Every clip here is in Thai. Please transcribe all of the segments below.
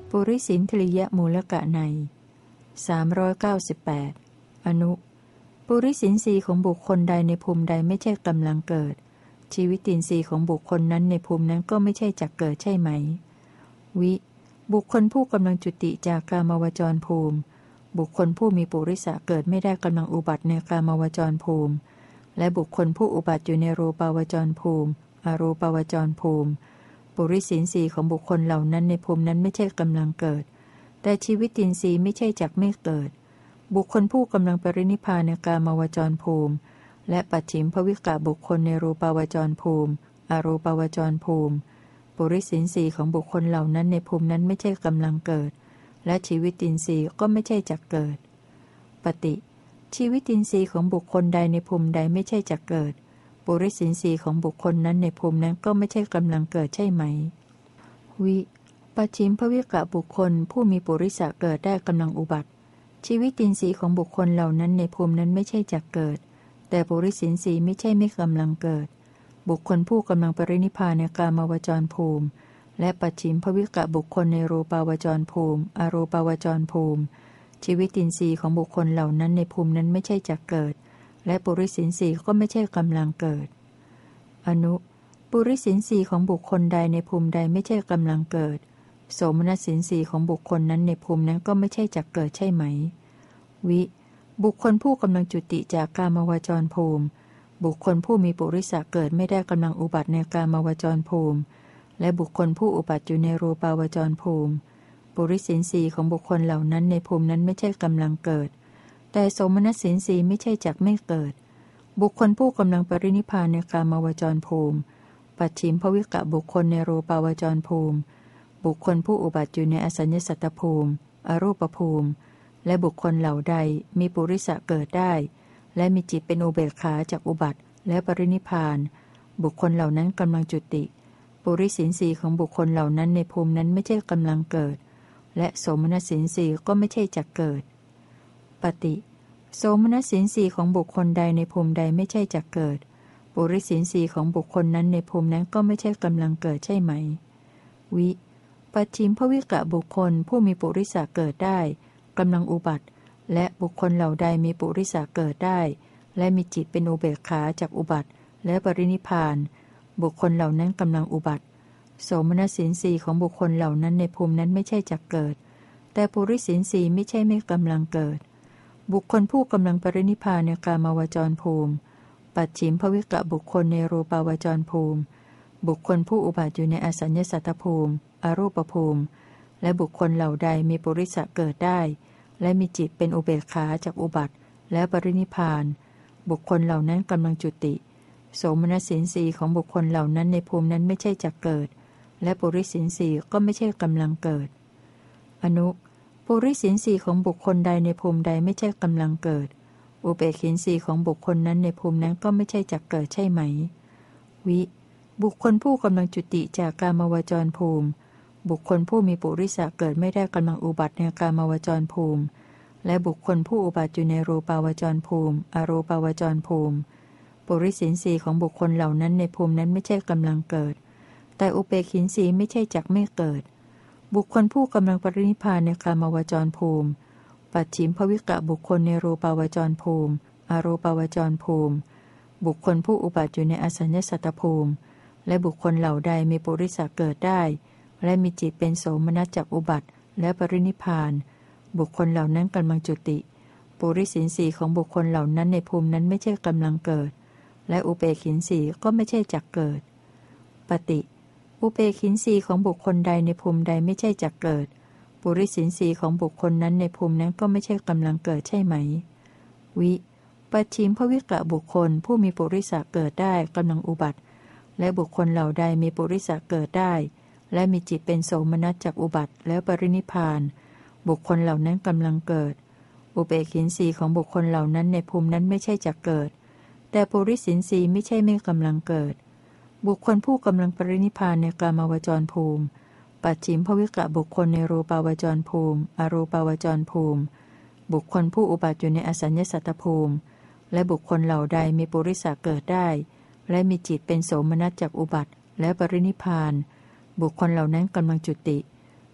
ปุริสินทริยมูลกะใน398อนุปุริสินทรีย์ของบุคคลใดในภูมิใดไม่ใช่กำลังเกิดชีวิตินทรีย์ของบุคคลนั้นในภูมินั้นก็ไม่ใช่จักเกิดใช่ไหมวิบุคคลผู้กำลังจุติจากกามวจรภูมิบุคคลผู้มีปุริสะเกิดไม่ได้กำลังอุบัติในกามวจรภูมิและบุคคลผู้อุบัติอยู่ในรูปาวจรภูมิอรูปาวจรภูมิปุริสินทรีย์ของบุคคลเหล่านั้นในภูมินั้นไม่ใช่กำลังเกิดแต่ชีวิตินทรีย์ไม่ใช่จักไม่เกิดบุคคลผู้กำลังปรินิพพานในกามวจรภูมิและปัจฉิมภวิกะบุคคลในรูปาวจรภูมิอรูปาวจรภูมิปุริสินทรีย์ของบุคคลเหล่านั้นในภูมินั้นไม่ใช่กำลังเกิดและชีวิตินทรีย์ก็ไม่ใช่จักเกิดปฏิชีวิตินทรีย์ของบุคคลใดในภูมิใดไม่ใช่จักเกิดปุริสินทรีย์ของบุคคลนั้นในภูมินั้นก็ไม่ใช่กำลังเกิดใช่ไหมวิปัจฉิมภวิกะบุคคลผู้มีปุริสะเกิดได้กำลังอุบัติชีวิตินทรีย์ของบุคคลเหล่านั้นในภูมินั้นไม่ใช่จักเกิดแต่ปุริสินทรีย์ไม่ใช่ไม่กำลังเกิดบุคคลผู้กำลังปรินิพพานในกามวจรภูมิและปัจฉิมภวิกะบุคคลในรูปาวจรภูมิอรูปาวจรภูมิชีวิตินทรีย์ของบุคคลเหล่านั้นในภูมินั้นไม่ใช่จักเกิดและปุริสินทรีย์ก็ไม่ใช่กำลังเกิดอนุปุริสินทรีย์ของบุคคลใดในภูมิใดไม่ใช่กำลังเกิดโสมนัสสินทรีย์ของบุคคลนั้นในภูมินั้นก็ไม่ใช่จักเกิดใช่ไหมวิบุคคลผู้กำลังจุติจากกามวจรภูมิบุคคลผู้มีปุริสะเกิดไม่ได้กำลังอุบัติในกามวจรภูมิและบุคคลผู้อุบัติอยู่ในรูปาวจรภูมิปุริสินทรีย์ของบุคคลเหล่านั้นในภูมินั้นไม่ใช่กำลังเกิดแต่โสมนัสสินทรีย์ไม่ใช่จักไม่เกิดบุคคลผู้กำลังปรินิพพานในกามวจรภูมิปัจฉิมภวิกะบุคคลในรูปาวจรภูมิบุคคลผู้อุบัติอยู่ในอสัญญสัตตภูมิอรูปภูมิและบุคคลเหล่าใดมีปุริสะเกิดได้และมีจิตเป็นอุเบกขาจากอุบัติและปรินิพพานบุคคลเหล่านั้นกำลังจุติปุริสินทรีย์ของบุคคลเหล่านั้นในภูมินั้นไม่ใช่กำลังเกิดและโสมนัสสินทรีย์ก็ไม่ใช่จักเกิดปฏิโสมนัสสินทรีย์ของบุคคลใดในภูมิใดไม่ใช่จักเกิดปุริสินทรีย์ของบุคคลนั้นในภูมินั้นก็ไม่ใช่กำลังเกิดใช่ไหมวิปัจฉิมภวิกะบุคคลผู้มีปุริสะเกิดได้กำลังอุบัติและบุคคลเหล่าใดมีปุริสะเกิดได้และมีจิตเป็นอุเบกขาจากอุบัติและปรินิพพานบุคคลเหล่านั้นกำลังอุบัติโสมนัสสินทรีย์ของบุคคลเหล่านั้นในภูมินั้นไม่ใช่จักเกิดแต่ปุริสินทรีย์ไม่ใช่ไม่กำลังเกิดบุคคลผู้กำลังปรินิพพานในกามวจรภูมิปัจฉิมภวิกะบุคคลในรูปาวจรภูมิบุคคลผู้อุบัติอยู่ในอสัญญสัตตภูมิอรูปภูมิและบุคคลเหล่าใดมีปุริสะเกิดได้และมีจิตเป็นอุเบกขาจากอุบัติและปรินิพพานบุคคลเหล่านั้นกำลังจุติโสมนัสสินทรีย์ของบุคคลเหล่านั้นในภูมินั้นไม่ใช่จักเกิดและปุริสินทรีย์ก็ไม่ใช่กำลังเกิดอนุปุริสินทรีย์ของบุคคลใดในภูมิใดไม่ใช่กำลังเกิดอุเบกขินทรีย์ของบุคคลนั้นในภูมินั้นก็ไม่ใช่จักเกิดใช่ไหมวิบุคคลผู้กำลังจุติจากกามวจรภูมิบุคคลผู้มีปุริสะเกิดไม่ได้กำลังอุบัติในกามวจรภูมิและบุคคลผู้อุบัติอยู่ในรูปาวจรภูมิอรูปาวจรภูมิปุริสินทรีย์ของบุคคลเหล่านั้นในภูมินั้นไม่ใช่กำลังเกิดแต่อุเบกขินทรีย์ไม่ใช่จักไม่เกิดบุคคลผู้กำลังปรินิพพานในกามวจรภูมิปัจฉิมภวิกะบุคคลในรูปาวจรภูมิอรูปาวจรภูมิบุคคลผู้อุบัติอยู่ในอสัญญสัตตภูมิและบุคคลเหล่าใดมีปุริสะเกิดได้และมีจิตเป็นโสมนัสจากอุบัติและปรินิพพานบุคคลเหล่านั้นกำลังจุติปุริสินทรีย์ของบุคคลเหล่านั้นในภูมินั้นไม่ใช่กำลังเกิดและอุเบกขินทรีย์ก็ไม่ใช่จักเกิดปฏิอุเบกขินทรีย์ของบุคคลใดในภูมิใดไม่ใช่จักเกิดปุริสินทรีย์ของบุคคลนั้นในภูมินั้นก็ไม่ใช่กำลังเกิดใช่ไหมวิปัจฉิมภวิกะบุคคลผู้มีปุริสะเกิดได้กำลังอุบัติและบุคคลเหล่าใดมีปุริสะเกิดได้และมีจิตเป็นโสมนัสจากอุบัติแล้วปรินิพพานบุคคลเหล่านั้นกำลังเกิดอุเบกขินทรีย์ของบุคคลเหล่านั้นในภูมินั้นไม่ใช่จักเกิดแต่ปุริสินทรีย์ไม่ใช่ไม่กำลังเกิดบุคคลผู้กำลังปรินิพพานในกามวจรภูมิปัจฉิมภวิกะบุคคลในรูปาวจรภูมิอรูปาวจรภูมิบุคคลผู้อุบัติอยู่ในอสัญญสัตตภูมิและบุคคลเหล่าใดมีปุริสะเกิดได้และมีจิตเป็นโสมนัสจากอุบัติและปรินิพพานบุคคลเหล่านั้นกำลังจุติ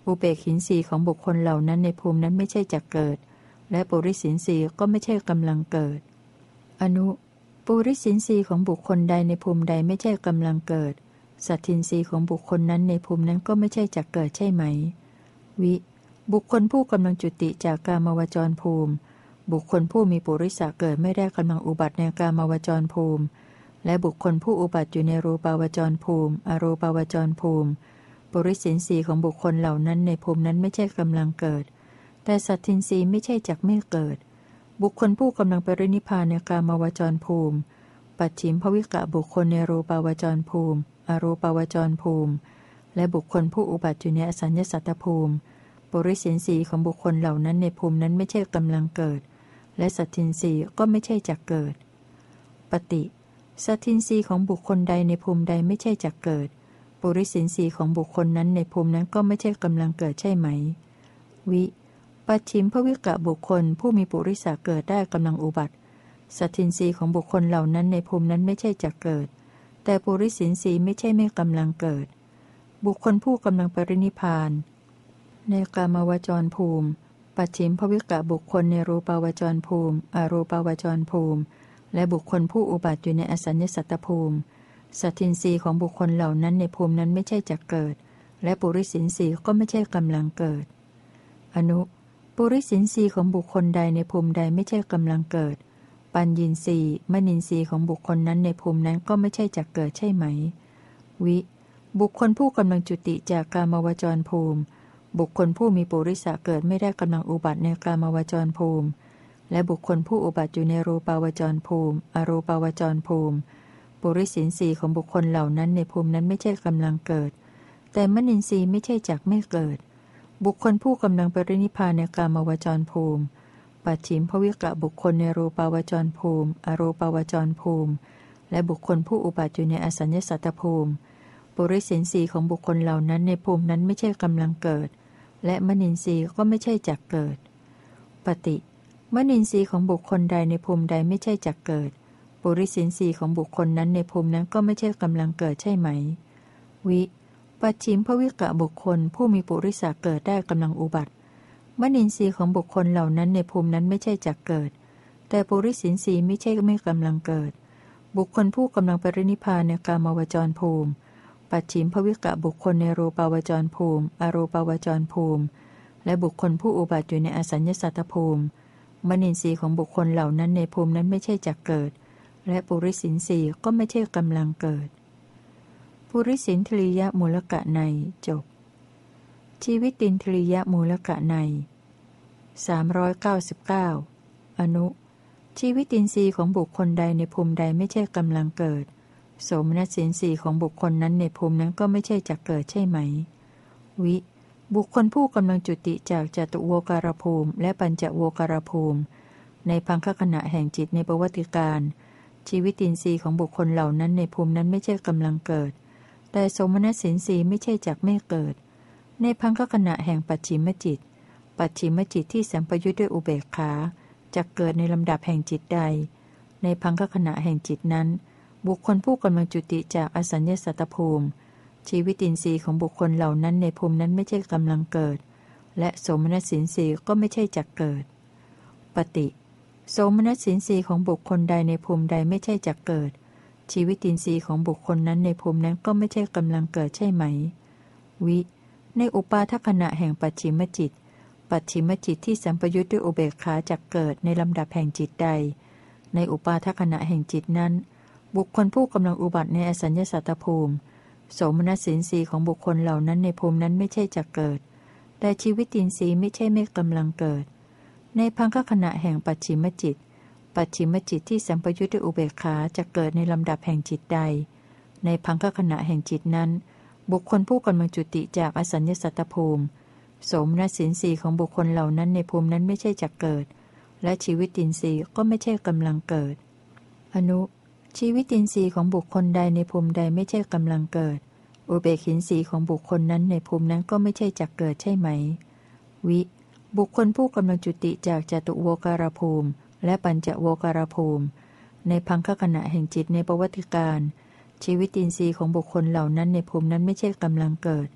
อุเบกขินสีของบุคคลเหล่านั้นในภูมินั้นไม่ใช่จักเกิดและปุริสินสีก็ไม่ใช่กำลังเกิดอนุปุริสินสีของบุคคลใดในภูมิใดไม่ใช่กำลังเกิดสัตทินสีของบุคคลนั้นในภูมินั้นก็ไม่ใช่จักเกิดใช่ไหมวิบุคคลผู้กำลังจุติจากกามวจรภูมิบุคคลผู้มีปุริสะเกิดไม่ได้กำลังอุบัติในกามวจรภูมิและบุคคลผู้อุบัติอยู่ในรูปาวจรภูมิอรูปาวจรภูมิปุริสินสีของบุคคลเหล่านั้นในภูมินั้นไม่ใช่กำลังเกิดแต่สัตทินสีไม่ใช่จักไม่เกิดบุคคลผู้กำลังปรินิพพานในกามวจรภูมิปัจฉิมภวิกะบุคคลในรูปาวจรภูมิอรูปาวจรภูมิและบุคคลผู้อุบัติอยู่ในอสัญญสัตตภูมิปุริสินสีของบุคคลเหล่านั้นในภูมินั้นไม่ใช่กำลังเกิดและสัตทินสีก็ไม่ใช่จักเกิดปฏิสัตทินสีของบุคคลใดในภูมิใดไม่ใช่จักเกิดปุริสินสีของบุคคลนั้นในภูมินั้นก็ไม่ใช่กำลังเกิดใช่ไหมวิปัจฉิมภวิกะบุคคลผู้มีปุริสะเกิดได้กำลังอุบัติสัตทินสีของบุคคลเหล่านั้นในภูมินั้นไม่ใช่จักเกิดแต่ปุริสินสีไม่ใช่ไม่กำลังเกิดบุคคลผู้กำลังปรินิพพานในกามวจรภูมิปัจฉิมภวิกะบุคคลในรูปาวจรภูมิอรูปาวจรภูมิและบุคคลผู้อุบัติอยู่ในอสัญญสัตตภูมิสัตทินรีของบุคคลเหล่านั้นในภูมินั้นไม่ใช่จักเกิดและปุริสินทรีย์ก็ไม่ใช่กำลังเกิดอนุปุริสินทรีย์ของบุคคลใดในภูมิใดไม่ใช่กำลังเกิดปัญญินทรีย์มณินทรีย์ของบุคคลนั้นในภูมินั้นก็ไม่ใช่จักเกิดใช่ไหมวิบุคคลผู้กำลังจุติจากกามวจรภูมิบุคคลผู้มีปุริสะเกิดไม่ได้กำลังอุบัติในกามวจรภูมิและบุคคลผู้อุบัติอยู่ในรูปาวจรภูมิอรูปาวจรภูมิปุริสินทรีย์ของบุคคลเหล่านั้นในภูมินั้นไม่ใช่กำลังเกิดแต่มณินทรีย์ไม่ใช่จักไม่เกิดบุคคลผู้กำลังปรินิพพานในกามวจรภูมิปัจฉิมภวิกะบุคคลในรูปาวจรภูมิอรูปาวจรภูมิและบุคคลผู้อุบัติอยู่ในอสัญญสัตตภูมิปุริสินทรีย์ของบุคคลเหล่านั้นในภูมินั้นไม่ใช่กำลังเกิดและมณินทรีย์ก็ไม่ใช่จักเกิดปฏิมณินทรีย์ของบุคคลใดในภูมิใดไม่ใช่จักเกิดปุริสินทรีย์ของบุคคลนั้นในภูมินั้นก็ไม่ใช่กำลังเกิดใช่ไหมวิปัจฉิมภวิกะบุคคลผู้มีปุริสะเกิดได้กำลังอุบัติมณินทรีย์ของบุคคลเหล่านั้นในภูมินั้นไม่ใช่จักเกิดแต่ปุริสินทรีย์ไม่ใช่ไม่กำลังเกิดบุคคลผู้กำลังปรินิพพานในกามวจรภูมิปัจฉิมภวิกะบุคคลในรูปาวจรภูมิอรูปาวจรภูมิและบุคคลผู้อุบัติอยู่ในอสัญญสัตตภูมิมณินทรีย์ของบุคคลเหล่านั้นในภูมินั้นไม่ใช่จักเกิดและปุริสินทรีย์ก็ไม่ใช่กำลังเกิดปุริสินทริยมูลกะในจบชีวิตินทริยมูลกะใน399อนุชีวิตินทรีย์ของบุคคลใดในภูมิใดไม่ใช่กำลังเกิดโสมนัสสินทรีย์ของบุคคลนั้นในภูมินั้นก็ไม่ใช่จักเกิดใช่ไหมวิบุคคลผู้กำลังจุติจากจตุโวการภูมิและปัญจโวการภูมิในพังคขณะแห่งจิตในประวัติการชีวิตินทรีย์ของบุคคลเหล่านั้นในภูมินั้นไม่ใช่กำลังเกิดแต่โสมนัสสินทรีย์ไม่ใช่จักไม่เกิดในพังคขณะแห่งปัจฉิมจิตปัจฉิมจิตที่สัมปยุทธ์ด้วยอุเบกขาจักเกิดในลำดับแห่งจิตใดในพังคขณะแห่งจิตนั้นบุคคลผู้กำลังจุติจากอสัญญสัตตภูมิชีวิตินทรีย์ของบุคคลเหล่านั้นในภูมินั้นไม่ใช่กำลังเกิดและโสมนัสสินทรีย์ก็ไม่ใช่จักเกิดปฏิโสมนัสสินทรีย์ของบุคคลใดในภูมิใดไม่ใช่จักเกิดชีวิตินทรีย์ของบุคคลนั้นในภูมินั้นก็ไม่ใช่กำลังเกิดใช่ไหมวิในอุปาทขณะแห่งปัจฉิมจิตปัจฉิมจิตที่สัมปยุทธ์ด้วยอุเบกขาจักเกิดในลำดับแห่งจิตใดในอุปาทขณะแห่งจิตนั้นบุคคลผู้กำลังอุบัติในอสัญญสัตตภูมิโสมนัสสินทรีย์ของบุคคลเหล่านั้นในภูมินั้นไม่ใช่จักเกิดแต่ชีวิตินทรีย์ไม่ใช่ไม่กำลังเกิดในพังคขณะแห่งปัจฉิมจิตปัจฉิมจิตที่สัมปยุทธ์ด้วยอุเบกขาจักเกิดในลำดับแห่งจิตใดในพังคขณะแห่งจิตนั้นบุคคลผู้กำลังจุติจากอสัญญสัตตภูมิโสมนัสสินทรีย์ของบุคคลเหล่านั้นในภูมินั้นไม่ใช่จักเกิดและชีวิตินทรีย์ก็ไม่ใช่กำลังเกิดอนุชีวิตินทรีย์ของบุคคลใดในภูมิใดไม่ใช่กำลังเกิดอุเบกขินทรีย์ของบุคคลนั้นในภูมินั้นก็ไม่ใช่จักเกิดใช่ไหมวิบุคคลผู้กำลังจุติจากจตุโวการภูมิและปัญจโวการภูมิในพังคขณะแห่งจิตในประวัติการชีวิตินทรีย์ของบุคคลเหล่านั้นในภูมินั้นไม่ใช่กำลังเกิด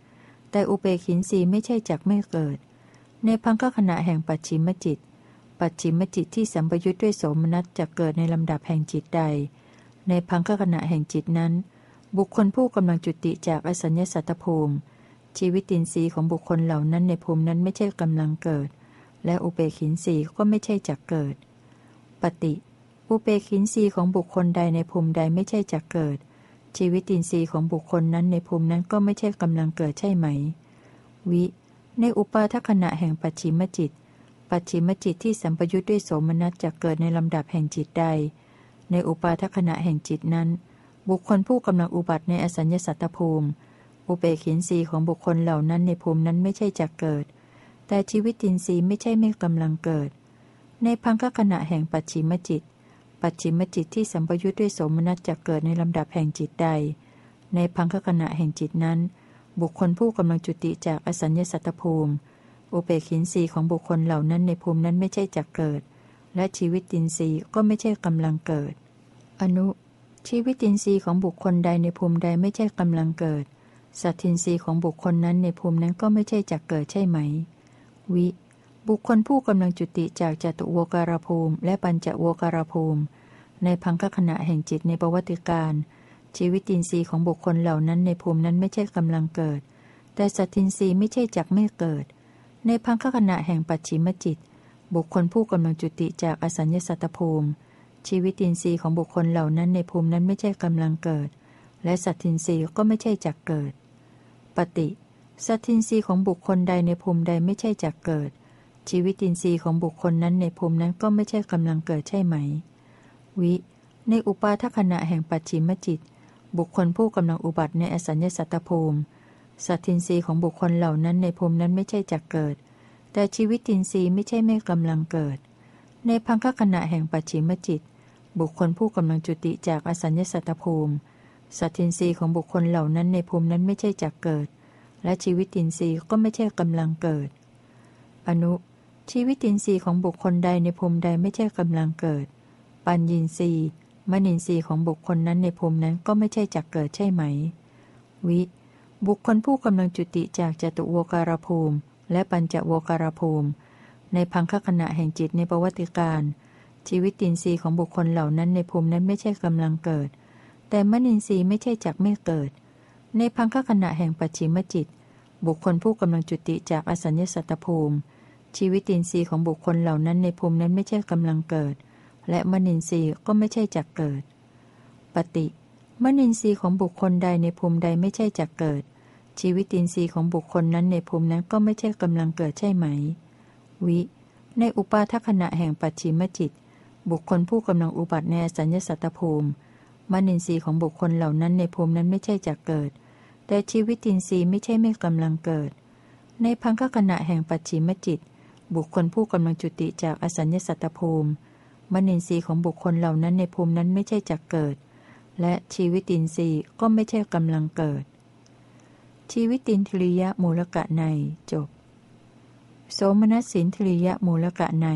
แต่อุเบกขินสีไม่ใช่จักไม่เกิดในพังคขณะแห่งปัจฉิมจิตปัจฉิมจิตที่สัมปยุทธ์ด้วยโสมนัสจะเกิดในลำดับแห่งจิตใดในพังคขณะแห่งจิตนั้นบุคคลผู้กำลังจุติจากอสัญญสัตตภูมิชีวิตินทรีย์ของบุคคลเหล่านั้นในภูมินั้นไม่ใช่กำลังเกิดและอุเบกขินสีก็ไม่ใช่จักเกิดปฏิอุเบกขินสีของบุคคลใดในภูมิใดไม่ใช่จักเกิดชีวิตินทรีย์ของบุคคลนั้นในภูมินั้นก็ไม่ใช่กำลังเกิดใช่ไหมวิในอุปาทขณะแห่งปัจฉิมจิตปัจฉิมจิตที่สัมปยุทธ์ด้วยโสมนัสจะเกิดในลำดับแห่งจิตใดในอุปาทขณะแห่งจิตนั้นบุคคลผู้กำลังอุบัติในอสัญญสัตตภูมิอุเบกขินสีของบุคคลเหล่านั้นในภูมินั้นไม่ใช่จักเกิดแต่ชีวิตินทรีย์ไม่ใช่ไม่กำลังเกิดในพังคขณะแห่งปัจฉิมจิตปัจฉิมจิตที่สัมปยุทธ์ด้วยโสมนัสจะเกิดในลำดับแห่งจิตใดในพังคขณะแห่งจิตนั้นบุคคลผู้กำลังจุติจากอสัญญสัตตภูมิอุเบกขินสีของบุคคลเหล่านั้นในภูมินั้นไม่ใช่จักเกิดและชีวิตินทรีย์ก็ไม่ใช่กำลังเกิดอนุชีวิตินทรีย์ของบุคคลใดในภูมิใดไม่ใช่กำลังเกิดสัตทินทรีย์ของบุคคลนั้นในภูมินั้นก็ไม่ใช่จักเกิดใช่ไหมวิบุคคลผู้กำลังจุติจากจตุโวการภูมิและปัญจโวการภูมิในพังคขณะแห่งจิตในประวัติการชีวิตินทรีย์ของบุคคลเหล่านั้นในภูมินั้นไม่ใช่กำลังเกิดแต่สัตทินทรีย์ไม่ใช่จักไม่เกิดในพังคขณะแห่งปัจฉิมจิตบุคคลผู้กำลังจุติจากอสัญญสัตตภูมิชีวิตินทรีย์ของบุคคลเหล่านั้นในภูมินั้นไม่ใช่กำลังเกิดและสัตทินทรีย์ก็ไม่ใช่จักเกิดปฏิสัตทินทรีย์ของบุคคลใดในภูมิใดไม่ใช่จักเกิดชีวิตินทรีย์ของบุคคลนั้นในภูมินั้นก็ไม่ใช่กำลังเกิดใช่ไหมวิในอุปาทขณะแห่งปัจฉิมจิตบุคคลผู้กำลังอุบัติในอสัญญสัตตภูมิสัตทินทรีย์ของบุคคลเหล่านั้นในภูมินั้นไม่ใช่จักเกิดแต่ชีวิตินทรีย์ไม่ใช่ไม่กำลังเกิดในพังคขณะแห่งปัจฉิมจิตบุคคลผู้กำลังจุติจากอสัญญสัตตภูมิสัตทินทรีย์ของบุคคลเหล่านั้นในภูมินั้นไม่ใช่จักเกิดและชีวิตินทรีย์ก็ไม่ใช่กำลังเกิดอนุชีวิตินทรีย์ของบุคคลใดในภูมิใดไม่ใช่กำลังเกิดปัญญินทรีย์มณินทรีย์ของบุคคลนั้นในภูมินั้นก็ไม่ใช่จักเกิดใช่ไหมวิบุคคลผู้กำลังจุติจากจตุโวการภูมิและปัญจโวการภูมิในพังคขณะแห่งจิตในประวัติการชีวิตินทรีย์ของบุคคลเหล่านั้นในภูมินั้นไม่ใช่กำลังเกิดแต่มณินทรีย์ไม่ใช่จักไม่เกิดในพังคขณะแห่งปัจฉิมจิตบุคคลผู้กำลังจุติจากอสัญญสัตตภูมิชีวิตินทรีย์ของบุคคลเหล่านั้นในภูมินั้นไม่ใช่กำลังเกิดและมณินทรีย์ก็ไม่ใช่จักเกิดปฏิมณินทรีย์ของบุคคลใดในภูมิใดไม่ใช่จักเกิดชีวิตินทรีย์ของบุคคลนั้นในภูมินั้นก็ไม่ใช่กำลังเกิดใช่ไหมวิในอุปาทขณะแห่งปัจฉิมจิตบุคคลผู้กำลังอุบัติในอสัญญสัตตภูมิมณินทรีย์ของบุคคลเหล่านั้นในภูมินั้นไม่ใช่จักเกิดแต่ชีวิตินทรีย์ไม่ใช่ไม่กำลังเกิดในพังคขณะแห่งปัจฉิมจิตบุคคลผู้กำลังจุติจากอสัญญสัตตภูมิมณินทรีย์ของบุคคลเหล่านั้นในภูมินั้นไม่ใช่จักเกิดและชีวิตินทรีย์ก็ไม่ใช่กำลังเกิดชีวิตินทรียมูลกะในจบโสมนัสสินทรียมูลกะใน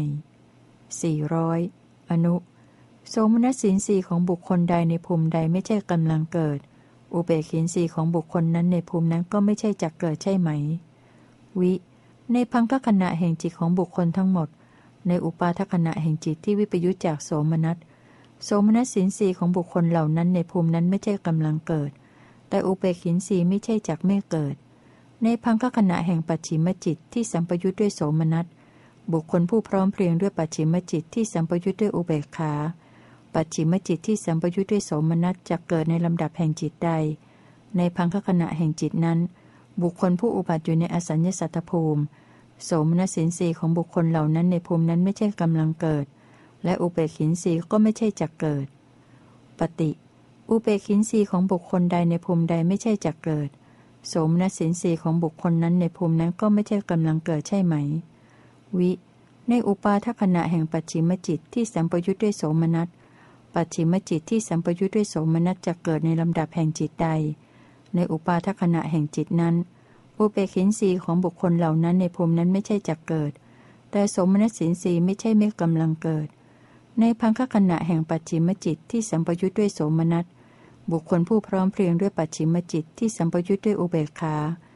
400อนุโสมนัสสินทรีย์ของบุคคลใดในภูมิใดไม่ใช่กำลังเกิดอุเบกขินทรีย์ของบุคคลนั้นในภูมินั้นก็ไม่ใช่จักเกิดใช่ไหมวิในพังคขณะแห่งจิตของบุคคลทั้งหมดในอุปาทขณะแห่งจิตที่วิปยุจจากโสมนัสโสมนัสสินทรีย์ของบุคคลเหล่านั้นในภูมินั้นไม่ใช่กำลังเกิดแต่อุเบกขินทรีย์ไม่ใช่จักไม่เกิดในพังคขณะแห่งปัจฉิมจิตที่สัมปยุจด้วยโสมนัสบุคคลผู้พร้อมเพรียงด้วยปัจฉิมจิตที่สัมปยุจด้วยอุเบกขาปัจฉิมจิตที่สัมปยุจด้วยโสมนัสจะเกิดในลำดับแห่งจิตใดในพังคขณะแห่งจิตนั้นบุคคลผู้อุบัติอยู่ในอสัญญสัตตภูมิโสมนัสสินทรีย์ของบุคคลเหล่านั้นในภูมินั้นไม่ใช่กำลังเกิดและอุเบกขินทรีย์ก็ไม่ใช่จักเกิดปฏิอุเบกขินทรีย์ของบุคคลใดในภูมิใดไม่ใช่จักเกิดโสมนัสสินทรีย์ของบุคคลนั้นในภูมินั้นก็ไม่ใช่กำลังเกิดใช่ไหมวิในอุปาทขณะแห่งปัจฉิมจิตที่สัมปยุจด้วยโสมนัสปัจฉิมจิตที่สัมปยุจด้วยโสมนัสจะเกิดในลำดับแห่งจิตใดในอุปาทขณะแห่งจิตนั้นอุเบกขินทรีย์ของบุคคลเหล่านั้นในภูมินั้นไม่ใช่จักเกิดแต่โสมนัสสินทรีย์ไม่ใช่ไม่กำลังเกิดในพังคขณะแห่งปัจฉิมจิตที่สัมปยุจด้วยโสมนัสบุคคลผู้พร้อมเพรียงด้วยปัจฉิมจิตที่สัมปยุจด้วยอุเบกขาป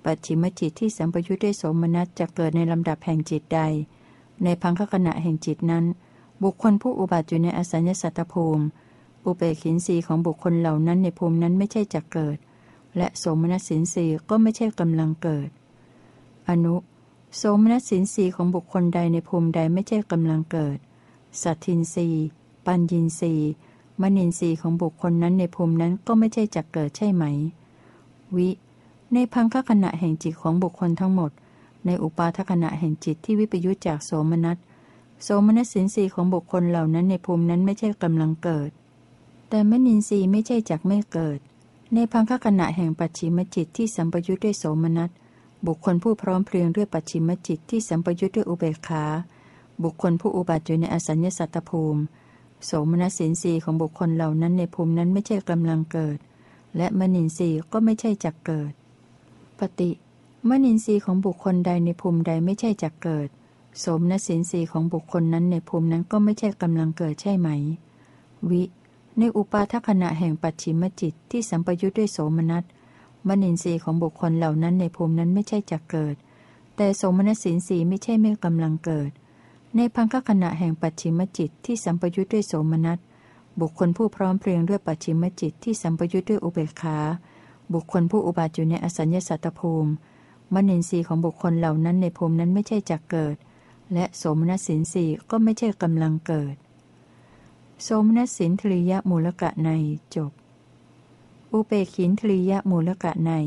ปัจฉิมจิตที่สัมปยุทธ์ด้วยโสมนัสจะเกิดในลำดับแห่งจิตใดในพังคขณะแห่งจิตนั้นบุคคลผู้อุบัติอยู่ในอสัญญสัตตภูมิอุเบกขินสีของบุคคลเหล่านั้นในภูมินั้นไม่ใช่จักเกิดและโสมนัสสินสีก็ไม่ใช่กำลังเกิดอนุโสมนัสสินสีของบุคคลใดในภูมิใดไม่ใช่กำลังเกิดสัตทินสีปัญญินสีมณินสีของบุคคลนั้นในภูมินั้นก็ไม่ใช่จักเกิดใช่ไหมวิในพังคขณะแห่งจิตของบุคคลทั้งหมดในอุปาทขณะแห่งจิตที่วิปยุจจากโสมนัสโสมนัสสินสีของบุคคลเหล่านั้นในภูมินั้นไม่ใช่กำลังเกิดแต่มณินทรีย์ไม่ใช่จักไม่เกิดในพังคขณะแห่งปัจฉิมจิตที่สัมปยุทธ์ด้วยโสมนัสบุคคลผู้พร้อมเพรียงด้วยปัจฉิมจิตที่สัมปยุทธ์ด้วยอุเบกขาบุคคลผู้อุบัติอยู่ในอสัญญสัตตภูมิโสมนัสสินทรีย์ของบุคคลเหล่านั้นในภูมินั้นไม่ใช่กำลังเกิดและมณินทรีย์ก็ไม่ใช่จักเกิดปฏิมณินทรีย์ของบุคคลใดในภูมิใดไม่ใช่จักเกิดโสมนัสสินทรีย์ของบุคคลนั้นในภูมินั้นก็ไม่ใช่กำลังเกิดใช่ไหมวิในอุปาทขณะแห่งปัจฉิมจิตที่สัมปยุทธ์ด้วยโสมนัสมณินทรีย์ของบุคคลเหล่านั้นในภูมินั้นไม่ใช่จักเกิดแต่โสมนัสสินทรีย์ไม่ใช่ไม่กำลังเกิดในพังคขณะแห่งปัจฉิมจิตที่สัมปยุทธ์ด้วยโสมนัสบุคคลผู้พร้อมเพรียงด้วยปัจฉิมจิตที่สัมปยุทธ์ด้วยอุเบกขาบุคคลผู้อุบัติอยู่ในอสัญญสัตตภูมิมณินทรีย์ของบุคคลเหล่านั้นในภูมินั้นไม่ใช่จักเกิดและโสมนัสสินทรีย์ก็ไม่ใช่กำลังเกิดโสมนัสสินทริยมูลกะในจบอุเบกินทริยมูลกะใน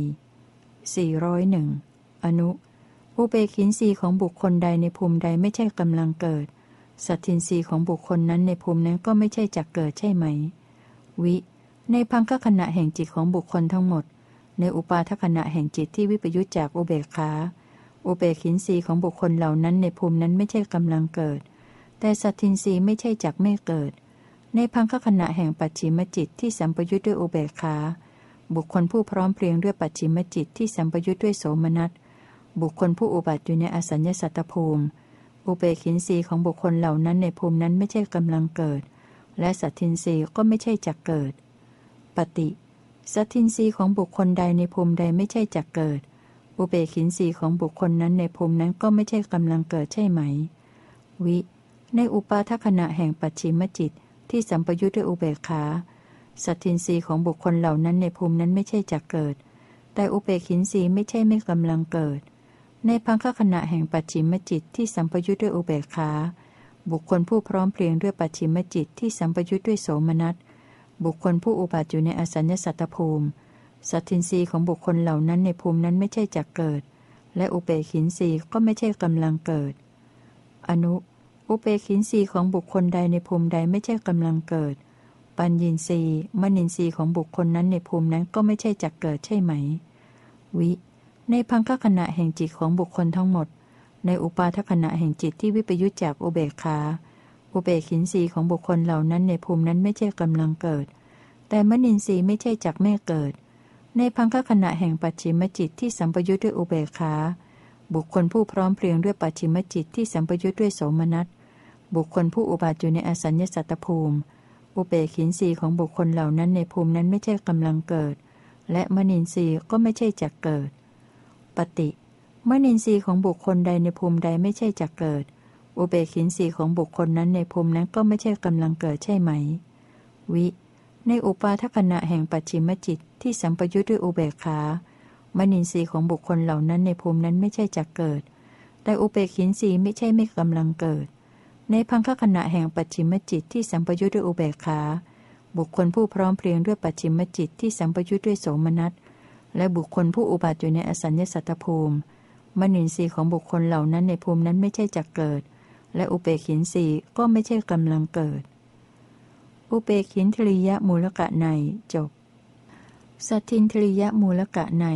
401อนุอุเบกินสีของบุคคลใดในภูมิใดไม่ใช่กำลังเกิดสัตทินสีของบุคคลนั้นในภูมินั้นก็ไม่ใช่จักเกิดใช่ไหมวิในพังคขณะแห่งจิตของบุคคลทั้งหมดในอุปาทขณะแห่งจิตที่วิปยุจจากอุเบกขาอุเบกินสีของบุคคลเหล่านั้นในภูมินั้นไม่ใช่กำลังเกิดแต่สัตทินสีไม่ใช่จักไม่เกิดในพังคขณะแห่งปัจฉิมจิตที่สัมปยุทธ์ด้วยอุเบกขาบุคคลผู้พร้อมเพรียงด้วยปัจฉิมจิตที่สัมปยุทธ์ด้วยโสมนัสบุคคลผู้อุบัติอยู่ในอสัญญสัตตภูมิอุเบกินสีของบุคคลเหล่านั้นในภูมินั้นไม่ใช่กำลังเกิดและสัตทินสีก็ไม่ใช่จักเกิดปฏิสัตทินสีของบุคคลใดในภูมิใดไม่ใช่จักเกิดอุเบกินสีของบุคคลนั้นในภูมินั้นก็ไม่ใช่กำลังเกิดใช่ไหมวิในอุปาทขณะแห่งปัจฉิมจิตที่สัมปยุทธ์ด้วยอุเบกขาสัตทินรีของบุคคลเหล่านั้นในภูมินั้นไม่ใช่จักเกิดแต่อุเบกินรีไม่ใช่ไม่กำลังเกิดในพังคขณะแห่งปัจฉิมจิตที่สัมปยุทธ์ด้วยอุเบกขาบุคคลผู้พร้อมเพรียงด้วยปัจฉิมจิตที่สัมปยุทธ์ด้วยโสมนัสบุคคลผู้อุบัติอยู่ในอสัญญสัตตภูมิสัตทินรีของบุคคลเหล่านั้นในภูมินั้นไม่ใช่จักเกิดและอุเบกินรีก็ไม่ใช่กำลังเกิดอนุอุเบกินสีของบุคคลใดในภูมิใดไม่ใช่กำลังเกิดปัญญินสีมณินสีของบุคคลนั้นในภูมินั้นก็ไม่ใช่จักเกิดใช่ไหมวิในพังคขณะแห่งจิตของบุคคลทั้งหมดในอุปาทขณะแห่งจิตที่วิปยุจจากอุเบกขาอุเบกินสีของบุคคลเหล่านั้นในภูมินั้นไม่ใช่กำลังเกิดแต่มณินสีไม่ใช่จักไม่เกิดในพังคขณะแห่งปัจฉิมจิตที่สัมปยุทธ์ด้วยอุเบกขาบุคคลผู้พร้อมเพรียงด้วยปัจฉิมจิตที่สัมปยุทธ์ด้วยโสมนัสบุคคลผู้อุบัติอยู่ในอสัญญสัตตภูมิอุเบกินสีของบุคคลเหล่านั้นในภูมินั้นไม่ใช่กำลังเกิดและมณินทรีย์ก็ไม่ใช่จักเกิดปฏิมณินทรีย์ของบุคคลใดในภูมิใดไม่ใช่จักเกิดอุเบกินสีของบุคคลนั้นในภูมินั้นก็ไม่ใช่กำลังเกิดใช่ไหมวิในอุปาทขณะแห่งปัจฉิมจิตที่สัมปยุทธ์ด้วยอุเบกขามณินทรีย์ของบุคคลเหล่านั้นในภูมินั้นไม่ใช่จักเกิดแต่อุเบกินสีไม่ใช่ไม่กำลังเกิดในพังคขณะแห่งปัจฉิมจิตที่สัมปยุทธ์ด้วยอุเบกขาบุคคลผู้พร้อมเพรียงด้วยปัจฉิมจิตที่สัมปยุทธ์ด้วยโสมนัสและบุคคลผู้อุบัติอยู่ในอสัญญสัตตภูมิมณินทรีย์ของบุคคลเหล่านั้นในภูมินั้นไม่ใช่จักเกิดและอุเบกินสีก็ไม่ใช่กำลังเกิดอุเบกินทริยมูลกะในจบสัตทินทริยมูลกะใน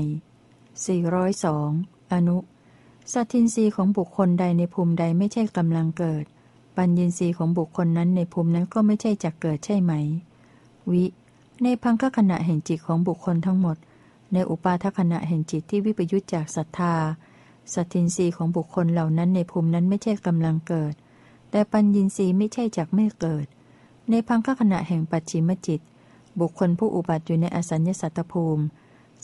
402อนุสัตทินรีของบุคคลใดในภูมิใดไม่ใช่กำลังเกิดปัญญินทรีย์ของบุคคลนั้นในภูมินั้นก็ไม่ใช่จักเกิดใช่ไหมวิในพังคขณะแห่งจิตของบุคคลทั้งหมดในอุปาทขณะแห่งจิตที่วิปยุจจากศรัทธาสัตทินรีของบุคคลเหล่านั้นในภูมินั้นไม่ใช่กำลังเกิดแต่ปัญญินทรีย์ไม่ใช่จักไม่เกิดในพังคขณะแห่งปัจฉิมจิตบุคคลผู้อุบัติอยู่ในอสัญญสัตตภูมิ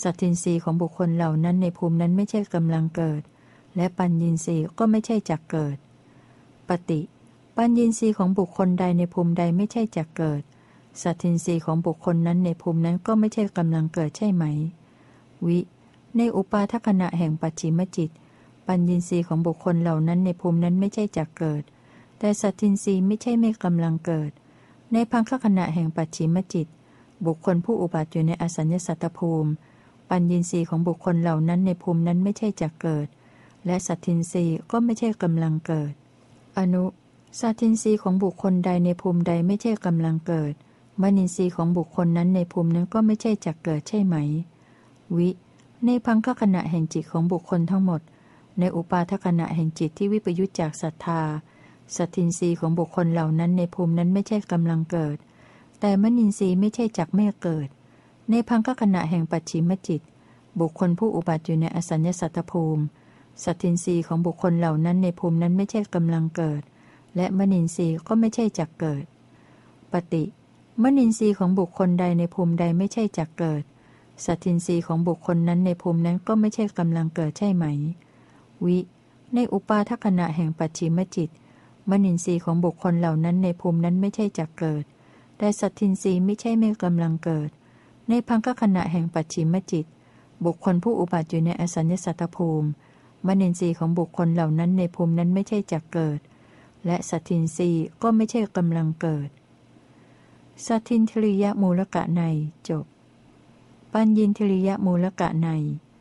สัตทินรีของบุคคลเหล่านั้นในภูมินั้นไม่ใช่กำลังเกิดและปัญญินทรีย์ก็ไม่ใช่จักเกิดปฏิปัญญินทรีย์ของบุคคลใดในภูมิใดไม่ใช่จักเกิดสัตทินรีของบุคคลนั้นในภูมินั้นก็ไม่ใช่กำลังเกิดใช่ไหมวิในอุปาทขณะแห่งปัจฉิมจิตปัญญินทรีย์ของบุคคลเหล่านั้นในภูมินั้นไม่ใช่จักเกิดแต่สัตทินรีไม่ใช่ไม่กำลังเกิดในพังคขณะแห่งปัจฉิมจิตบุคคลผู้อุบัติอยู่ในอสัญญสัตตภูมิปัญญินทรีย์ของบุคคลเหล่านั้นในภูมินั้นไม่ใช่จักเกิดและสัตทินรีก็ไม่ใช่กำลังเกิดอนุสัตทินรีของบุคคลใดในภูมิใดไม่ใช่กำลังเกิดมนินทรีย์ของบุคคลนั้นในภูมินั้นก็ไม่ใช่จักเกิดใช่ไหมวิในพังคขณะแห่งจิตของบุคคลทั้งหมดในอุปาทขณะแห่งจิตที่วิปยุจจากศรัทธาสัตทินรีของบุคคลเหล่านั้นในภูมินั้นไม่ใช่กำลังเกิดแต่มนินทรีย์ไม่ใช่จักไม่เกิดในพังคขณะแห่งปัจฉิมจิตบุคคลผู้อุบัติอยู่ในอสัญญสัตตภูมิสัตทินรีของบุคคลเหล่านั้นในภูมินั้นไม่ใช่กำลังเกิดและมนินทรีย์ก็ไม่ใช่จักเกิดปฏิมนินทรีย์ของบุคคลใดในภูมิใดไม่ใช่จักเกิดสัตทินรีของบุคคลนั้นในภูมินั้นก็ไม่ใช่กำลังเกิดใช่ไหมวิในอุปาทขณะแห่งปัจฉิมจิตมนินทรีย์ของบุคคลเหล่านั้นในภูมินั้นไม่ใช่จักเกิดแต่สัตทินรีไม่ใช่ไม่กำลังเกิดในพังคขณะแห่งปัจฉิมจิตบุคคลผู้อุบัติอยู่ในอสัญญสัตตภูมิมนินทรีย์ของบุคคลเหล่านั้นในภูมินั้นไม่ใช่จักเกิดและสัตทินรีก็ไม่ใช่กำลังเกิดสัตทินทริยมูลกะในจบปัญญินทริยมูลกะใน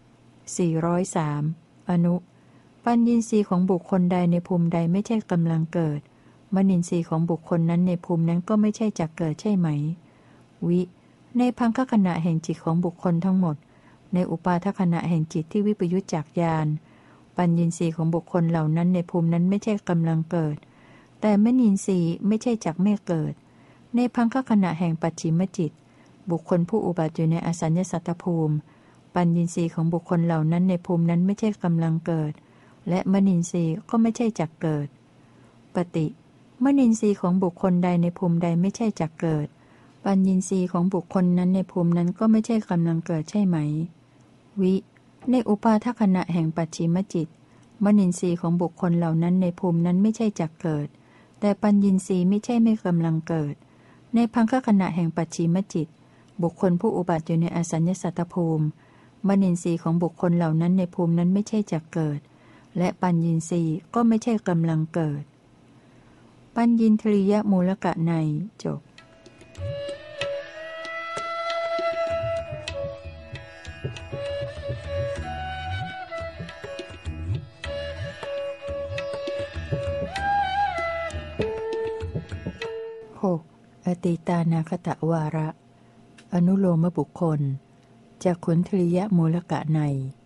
403อนุปัญญินทรีย์ของบุคคลใดในภูมิใดไม่ใช่กำลังเกิดมนินทรีย์ของบุคคลนั้นในภูมินั้นก็ไม่ใช่จักเกิดใช่ไหมวิในพังคขณะแห่งจิตของบุคคลทั้งหมดในอุปาทขณะแห่งจิตที่วิปยุจจากญาณปัญญินทรีย์ของบุคคลเหล่านั้นในภูมินั้นไม่ใช่กำลังเกิดแต่มนินทรีย์ไม่ใช่จักไม่เกิดในพังคขณะแห่งปัจฉิมจิตบุคคลผู้อุบัติอยู่ในอสัญญสัตตภูมิปัญญินทรีย์ของบุคคลเหล่านั้นในภูมินั้นไม่ใช่กำลังเกิดและมนินทรีย์ก็ไม่ใช่จักเกิดปฏิมนินทรีย์ของบุคคลใดในภูมิใดไม่ใช่จักเกิดปัญญินทรีย์ของบุคคลนั้นในภูมินั้นก็ไม่ใช่กำลังเกิดใช่ไหมวิในอุปาทขณะแห่งปัจฉิมจิตมนินทรีย์ของบุคคลเหล่านั้นในภูมินั้นไม่ใช่จักเกิดแต่ปัญญินทรีย์ไม่ใช่ไม่กำลังเกิดในพังคขณะแห่งปัจฉิมจิตบุคคลผู้อุบัติอยู่ในอสัญญสัตตภูมิมนินทรีย์ของบุคคลเหล่านั้นในภูมินั้นไม่ใช่จักเกิดและปัญญินทรีย์ก็ไม่ใช่กำลังเกิดปัญญินทริยมูลกะในจบ6. อติตานาคตะวาระอนุโลมบุคคลจากขุนทริยมูลกะใน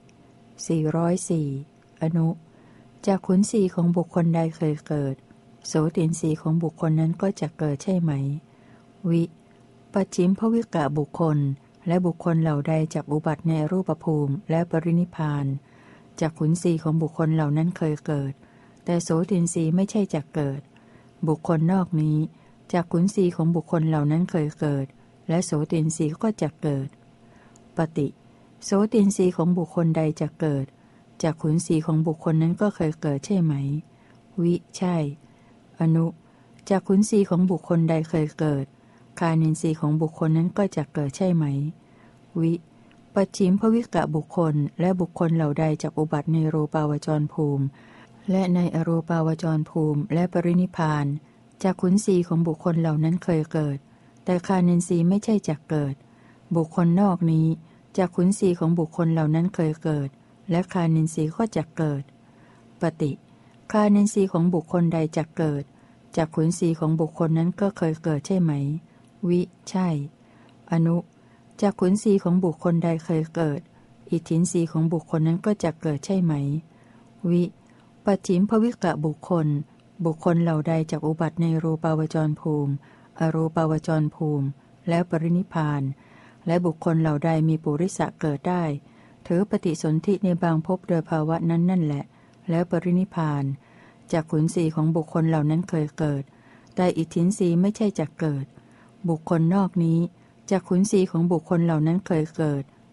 404อนุจากขุนสีของบุคคลใดเคยเกิดโสตินสีของบุคคลนั้นก็จะเกิดใช่ไหมวิปัจฉิมภวิกะบุคคลและบุคคลเหล่าใดจากอุบัติในรูปภูมิและปรินิพพานจากขุนสีของบุคคลเหล่านั้นเคยเกิดแต่โสตินสีไม่ใช่จะเกิดบุคคลนอกนี้จากขุนสีของบุคคลเหล่านั้นเคยเกิดและโสตินสีก็จะเกิดปฏิโสตินสีของบุคคลใดจะเกิดจากขุนสีของบุคคลนั้นก็เคยเกิดใช่ไหมวิใช่อนุจากขุนสีของบุคคลใดเคยเกิดคานินทรีย์ของบุคคลนั้นก็จะเกิดใช่ไหมวิปัจฉิมภวิกะบุคคลและบุคคลเหล่าใดจากอุบัติในรูปาวจรภูมิและในอรูปาวจรภูมิและปรินิพพานจากขุนสีของบุคคลเหล่านั้นเคยเกิดแต่คานินทรีย์ไม่ใช่จะเกิดบุคคลนอกนี้จากขุนสีของบุคคลเหล่านั้นเคยเกิดและคานินทรีย์ก็จะเกิดปฏิคานินทรีย์ของบุคคลใดจะเกิดจากขุนสีของบุคคลนั้นก็เคยเกิดใช่ไหมวิใช่อนุจากขุนสีของบุคคลใดเคยเกิดอิทธินสีของบุคคลนั้นก็จะเกิดใช่ไหมวิปัจฉิมภวิกะบุคคลบุคคลเหล่าใดจากอุบัติในรูปาวจรภูมิอรูปาวจรภูมิและปรินิพพานและบุคคลเหล่าใดมีปุริสะเกิดได้ถือปฏิสนธิในบางภพโดยภาวะนั้นนั่นแหละแล้วปรินิพพานจากขุนสีของบุคคลเหล่านั้นเคยเกิดแต่อิทธินสีไม่ใช่จะเกิดบุคคลนอกนี้จากขุนสีของบุคคลเหล่านั้นเคยเกิด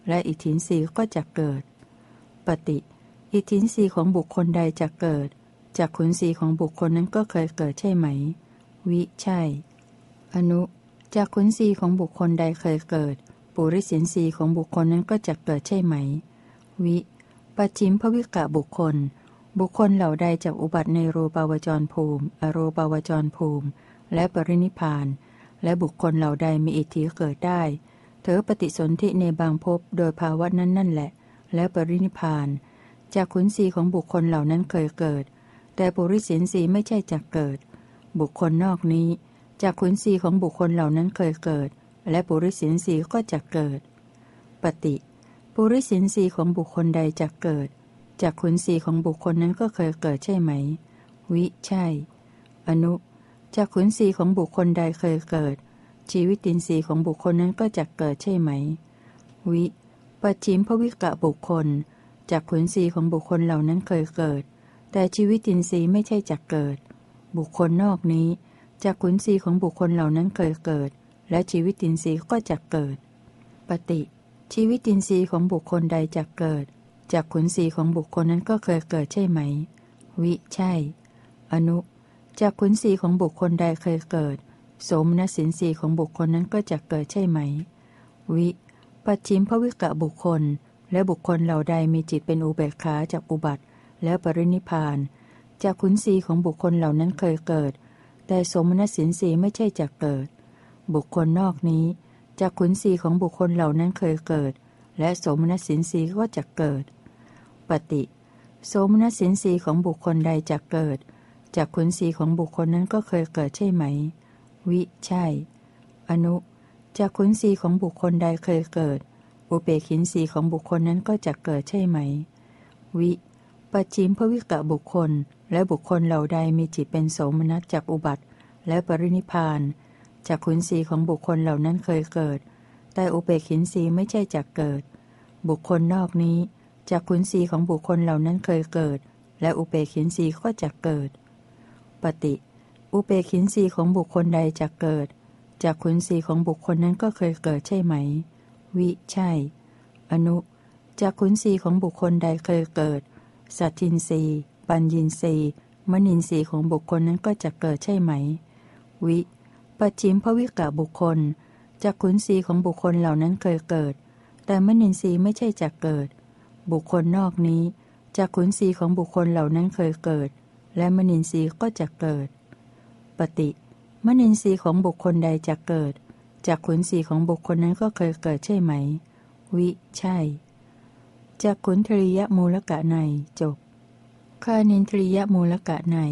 และอิทธินรีก็จะเกิดปฏิอิทธินรีของบุคคลใดจะเกิดจักขุนสีของบุคคลนั้นก็เคยเกิดใช่ไหมวิใช่อนุจักขุนสีของบุคคลใดเคยเกิดปุริสินสีของบุคคลนั้นก็จะเกิดใช่ไหมวิปัจฉิมภวิกะบุคคลบุคคลเหล่าใดจักอุบัติในรูปาวจรภูมิอรูปาวจรภูมิและปรินิพพานและบุคคลเหล่าใดมีอิทธิเกิดได้เถอปฏิสนธิในบางภพโดยภาวะนั้นนั่นแหละและปรินิพพานจักขุนสีของบุคคลเหล่านั้นเคยเกิดแต่ปุริสินสีไม่ใช่จักเกิดบุคคลนอกนี้จักขุนสีของบุคคลเหล่านั้นเคยเกิดและปุริสินสีก็จะเกิดปฏิปุริสินสีของบุคคลใดจะเกิดจักขุนสีของบุคคลนั้นก็เคยเกิดใช่ไหมวิใช่อนุจักขุนสีของบุคคลใดเคยเกิดชีวิตินทรีย์ของบุคคลนั้นก็จะเกิดใช่ไหมวิปัจฉิมภวิกะบุคคลจักขุนสีของบุคคลเหล่านั้นเคยเกิดแต่ชีวิตินทรีย์ไม่ใช่จักเกิดบุคคลนอกนี้จักขุนสีของบุคคลเหล่านั้นเคยเกิดและชีวิตินทรีย์ก็จะเกิดปฏิชีวิตินทรีย์ของบุคคลใดจะเกิดจักขุนสีของบุคคลนั้นก็เคยเกิดใช่ไหมวิใช่อนุจักขุนสีของบุคคลใดเคยเกิดโสมนัสสินสีของบุคคลนั้นก็จะเกิดใช่ไหมวิปัจฉิมภวิกะบุคคลและบุคคลเหล่าใดมีจิตเป็นอุเบกขาจากอุบัติและปรินิพพานจักขุนสีของบุคคลเหล่านั้นเคยเกิดแต่โสมนัสสินสีไม่ใช่จะเกิดบุคคลนอกนี้จักขุนสีของบุคคลเหล่านั้นเคยเกิดและโสมนัสสินสีก็จะเกิดปฏิโสมนัสสินสีของบุคคลใดจะเกิดจักขุนสีของบุคคลนั้นก็เคยเกิดใช่ไหมวิใช่อนุจักขุนสีของบุคคลใดเคยเกิดอุเบกินสีของบุคคลนั้นก็จะเกิดใช่ไหมวิปัจฉิมภวิกะบุคคลและบุคคลเหล่าใดมีจิตเป็นโสมนัสจากอุบัติและปรินิพพานจักขุนสีของบุคคลเหล่านั้นเคยเกิดแต่อุเบกินสีไม่ใช่จักเกิดบุคคลนอกนี้จักขุนสีของบุคคลเหล่านั้นเคยเกิดและอุเบกินสีก็จะเกิดปฏิอุเบกินสีของบุคคลใดจะเกิดจักขุนสีของบุคคลนั้นก็เคยเกิดใช่ไหมวิใช่อนุจักขุนสีของบุคคลใดเคยเกิดสัตทินรีปัญญินรีมณินทรีย์ของบุคคลนั้นก็จะเกิดใช่ไหมวิปัจฉิมภวิกะบุคคลจักขุนสีของบุคคลเหล่านั้นเคยเกิดแต่มณินทรีย์ไม่ใช่จะเกิดบุคคลนอกนี้จักขุนสีของบุคคลเหล่านั้นเคยเกิดและมณินทรีย์ก็จะเกิดปฏิมณินทรีย์ของบุคคลใดจะเกิดจักขุนสีของบุคคลนั้นก็เคยเกิดใช่ไหมวิใช่จักขุนทริยมูลกะในจบคานินทริยมูลกะใน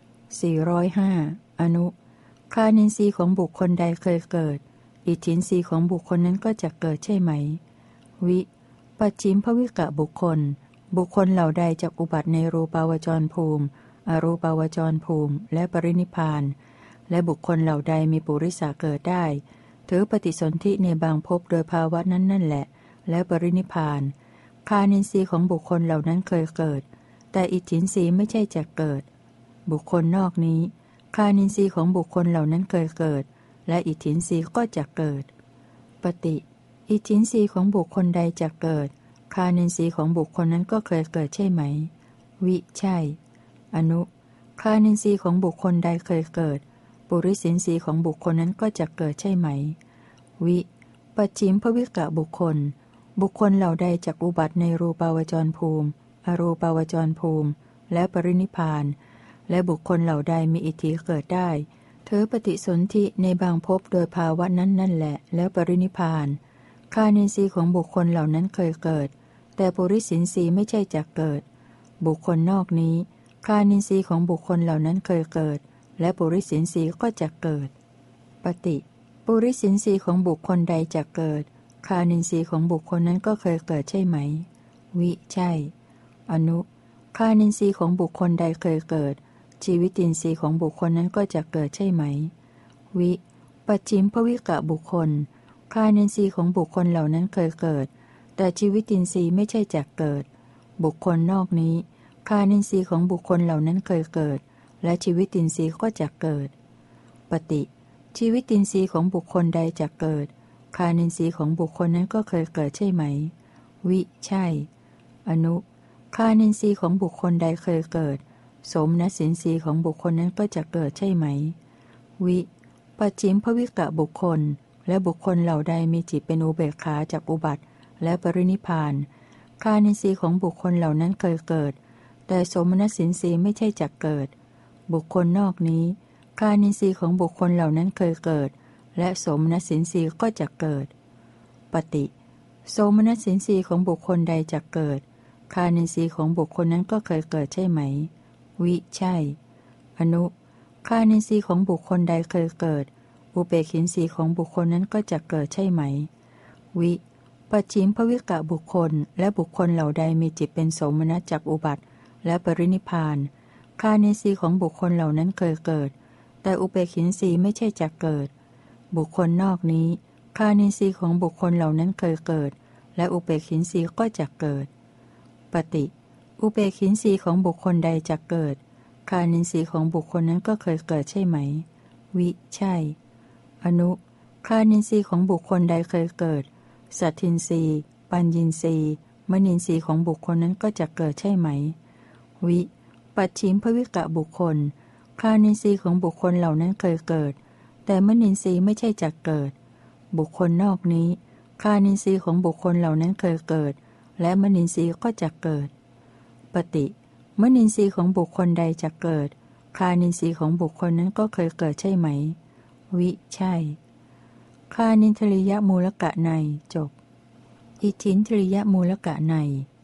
405อนุคานินทรีย์ของบุคคลใดเคยเกิดอิทธินทรีย์ของบุคคลนั้นก็จะเกิดใช่ไหมวิปัจฉิมภวิกะบุคคลบุคคลเหล่าใดจักอุบัติในรูปาวจรภูมิอรูปาวจรภูมิและปรินิพพานและบุคคลเหล่าใดมีปุริสาเกิดได้ถือปฏิสนธิในบางภพโดยภาวะนั้นนั่นแหละและปรินิพพานคานินทรีย์ของบุคคลเหล่านั้นเคยเกิดแต่อิทธินทรีย์ไม่ใช่จะเกิดบุคคลนอกนี้คานินทรีย์ของบุคคลเหล่านั้นเคยเกิดและอิทธินทรีย์ก็จะเกิดปฏิอิทธินทรีย์ของบุคคลใดจะเกิดคานินทรีย์ของบุคคลนั้นก็เคยเกิดใช่ไหมวิใช่อนุคานินทรีย์ของบุคคลใดเคยเกิดปุริสินทรีย์ของบุคคลนั้นก็จะเกิดใช่ไหมวิปัจฉิมภวิกะบุคคลบุคคลเหล่าใดจักอุบัติในรูปาวจรภูมิอรูปาวจรภูมิและปรินิพพานและบุคคลเหล่าใดมีอิทธิเกิดได้เธอปฏิสนธิในบางภพโดยภาวะนั้นนั่นแหละแล้วปรินิพพานคานินทรีย์ของบุคคลเหล่านั้นเคยเกิดแต่ปุริสินทรีย์ไม่ใช่จักเกิดบุคคลนอกนี้คานินทรีย์ของบุคคลเหล่านั้นเคยเกิดและปุริสินทรีย์ก็จะเกิดปฏิปุริสินทรีย์ของบุคคลใดจะเกิดคานินทรีย์ของบุคคลนั้นก็เคยเกิดใช่ไหมวิใช่อนุคานินทรีย์ของบุคคลใดเคยเกิดชีวิตินทรีย์ของบุคคลนั้นก็จะเกิดใช่ไหมวิปัจฉิมภวิกะบุคคลคานินทรีย์ของบุคคลเหล่านั้นเคยเกิดแต่ชีวิตินทรีย์ไม่ใช่จะเกิดบุคคลนอกนี้คานินทรีย์ของบุคคลเหล่านั้นเคยเกิดและชีวิตินทรีย์ก็จะเกิดปฏิชีวิตินทรีย์ของบุคคลใดจะเกิดคานินทรีย์ของบุคคลนั้นก็เคยเกิดใช่ไหมวิใช่อนุคานินทรีย์ของบุคคลใดเคยเกิดโสมนัสสินทรีย์ของบุคคลนั้นก็จะเกิดใช่ไหมวิปัจฉิมภวิกะบุคคลและบุคคลเหล่าใดมีจิตเป็นอุเบกขาจากอุบัติและปรินิพพานคานินทรีย์ของบุคคลเหล่านั้นเคยเกิดแต่โสมนัสสินทรีย์ไม่ใช่จักเกิดบุคคลนอกนี้คานินทรีย์ของบุคคลเหล่านั้นเคยเกิดและโสมนัสสินทรีย์ก็จะเกิดปฏิโสมนัสสินทรีย์ของบุคคลใดจักเกิดคานินทรีย์ของบุคคลนั้นก็เคยเกิดใช่ไหมวิใช่อนุคานินทรีย์ของบุคคลใดเคยเกิดอุเบกขินทรีย์ของบุคคลนั้นก็จะเกิดใช่ไหมวิปัจฉิมภวิกะบุคคลและบุคคลเหล่าใดมีจิตเป็นโสมนัสจากอุบัติและปรินิพพานคานินทรีย์ของบุคคลเหล่านั้นเคยเกิดแต่อุเบกขินทรีย์ไม่ใช่จักเกิดบุคคลนอกนี้คานินทรีย์ของบุคคลเหล่านั้นเคยเกิดและอุเบกขินทรีย์ก็จะเกิดปฏิอุเบกขินทรีย์ของบุคคลใดจักเกิดคานินทรีย์ของบุคคลนั้นก็เคยเกิดใช่ไหมวิใช่อนุคานินทรีย์ของบุคคลใดเคยเกิดสัตทินทรีย์ปัญญินทรีย์มณินทรีย์ของบุคคลนั้นก็จะเกิดใช่ไหมวิปัจฉิมภวิกะบุคคลคานินทรีย์ของบุคคลเหล่านั้นเคยเกิดแต่มณินทรีย์ไม่ใช่จักเกิดบุคคลนอกนี้คานินทรีย์ของบุคคลเหล่านั้นเคยเกิดและมณินทรีย์ก็จะเกิดปฏิมณินทรีย์ของบุคคลใดจะเกิดคานินทรีย์ของบุคคลนั้นก็เคยเกิดใช่ไหมวิใช่คานินทริยมูลกะในจบอิทธินทริยมูลกะใน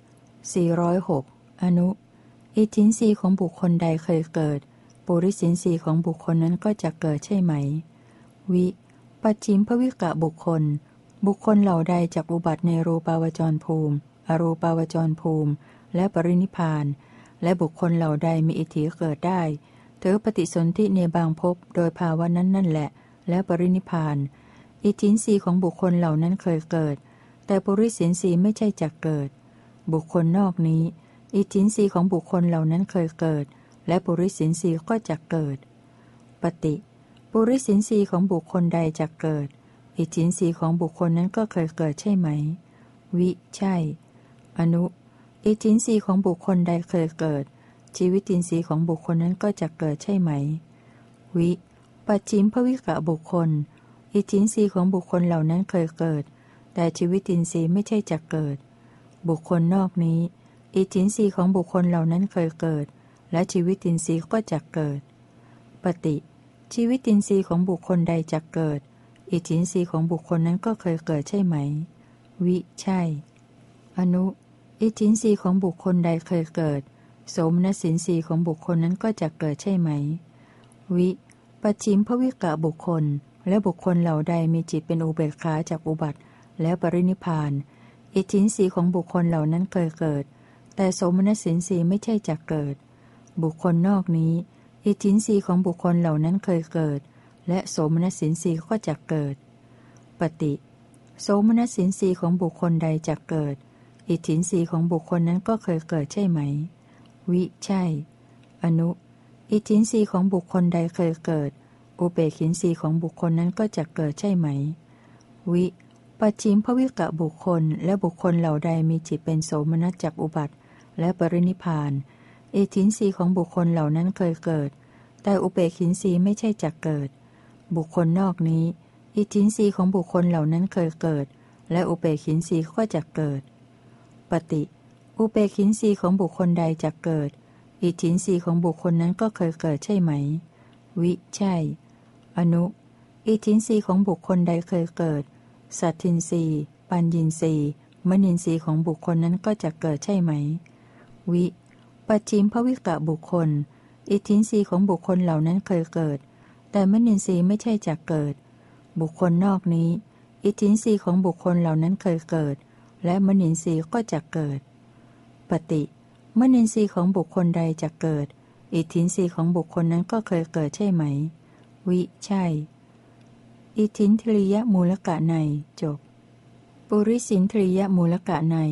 406อนุอิทธินทรีย์ของบุคคลใดเคยเกิดปุริสินทรีย์ของบุคคลนั้นก็จะเกิดใช่ไหมวิปัจฉิมภวิกะบุคคลบุคคลเหล่าใดจักอุบัติในรูปาวจรภูมิอรูปาวจรภูมิและปรินิพพานและบุคคลเหล่าใดมีอิทธิเกิดได้ถือปฏิสนธิในบางภพโดยภาวะนั้นนั่นแหละและปรินิพพานอิทธินทรีย์ของบุคคลเหล่านั้นเคยเกิดแต่ปุริสินทรีย์ไม่ใช่จักเกิดบุคคลนอกนี้อิทธินทรีย์ของบุคคลเหล่านั้นเคยเกิดและปุริสินทรีย์ก็จักเกิดปฏิปุริสินทรีย์ของบุคคลใดจักเกิดอิทธินทรีย์ของบุคคลนั้นก็เคยเกิดใช่ไหมวิใช่อนุอิทธินทรีย์ของบุคคลใดเคยเกิดชีวิตินทรีย์ของบุคคลนั้นก็จะเกิดใช่ไหมวิปัจฉิมภวิกะบุคคลอิทธินทรีย์ของบุคคลเหล่านั้นเคยเกิดแต่ชีวิตินทรีย์ไม่ใช่จะเกิดบุคคลนอกนี้อิทธินทรีย์ของบุคคลเหล่านั้นเคยเกิดและชีวิตินทรีย์ก็จะเกิดปฏิชีวิตินทรีย์ของบุคคลใดจะเกิดอิทธินทรีย์ของบุคคลนั้นก็เคยเกิดใช่ไหมวิใช่อนุอิทธินทรีย์ของบุคคลใดเคยเกิดโสมนัสสินทรีย์ของบุคคลนั้นก็จะเกิดใช่ไหมวิปัจฉิมภวิกะบุคคลและบุคคลเหล่าใดมีจิตเป็นอุเบกขาจากอุบัติและปรินิพพานอิทธินทรีย์ของบุคคลเหล่านั้นเคยเกิดแต่โสมนัสสินทรีย์ไม่ใช่จะเกิดบุคคลนอกนี้อิทธินทรีย์ของบุคคลเหล่านั้นเคยเกิดและโสมนัสสินทรีย์ก็จะเกิดปฏิโสมนัสสินทรีย์ของบุคคลใดจะเกิดอิทธินทรีย์ของบุคคลนั้นก็เคยเกิดใช่ไหมวิใช่อนุอิทธินทรีย์ของบุคคลใดเคยเกิดอุเบกขินทรีย์ของบุคคลนั้นก็จะเกิดใช่ไหมวิปัจฉิมภวิกะบุคคลและบุคคลเหล่าใดมีจิตเป็นโสมนัสจากอุบัติและปรินิพพานอิทธินทรีย์ของบุคคลเหล่านั้นเคยเกิดแต่อุเบกขินทรีย์ไม่ใช่จะเกิดบุคคลนอกนี้อิทธินทรีย์ของบุคคลเหล่านั้นเคยเกิดและอุเบกขินทรีย์ก็จะเกิดปฏิอุเบกขินทรีย์ของบุคคลใดจะเกิดอิทธินทรีย์ของบุคคลนั้นก็เคยเกิดใช่ไหมวิใช่อนุอิทธินทรีย์ของบุคคลใดเคยเกิดสัตทินทรีย์ปัญญินทรีย์มณินทรีย์ของบุคคลนั้นก็จะเกิดใช่ไหมวิปัจฉิมภวิกะบุคคลอิทธินทรีย์ของบุคคลเหล่านั้นเคยเกิดแต่มณินทรีย์ไม่ใช่จะเกิดบุคคลนอกนี้อิทธินทรีย์ของบุคคลเหล่านั้นเคยเกิดและมณินทรีย์ก็จะเกิดปฏิมณินทรีย์ของบุคคลใดจะเกิดอิทธินทรีย์ของบุคคลนั้นก็เคยเกิดใช่ไหมวิใช่อิทธินทริยมูลกะในจบปุริสินทริยมูลกะใน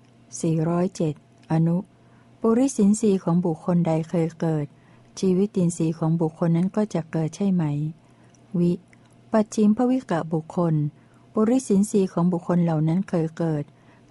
407อนุปุริสินทรีย์ของบุคคลใดเคยเกิดชีวิตินทรีย์ของบุคคลนั้นก็จะเกิดใช่ไหมวิปัจฉิมภวิกะบุคคลปุริสินทรีย์ของบุคคลเหล่านั้นเคยเกิด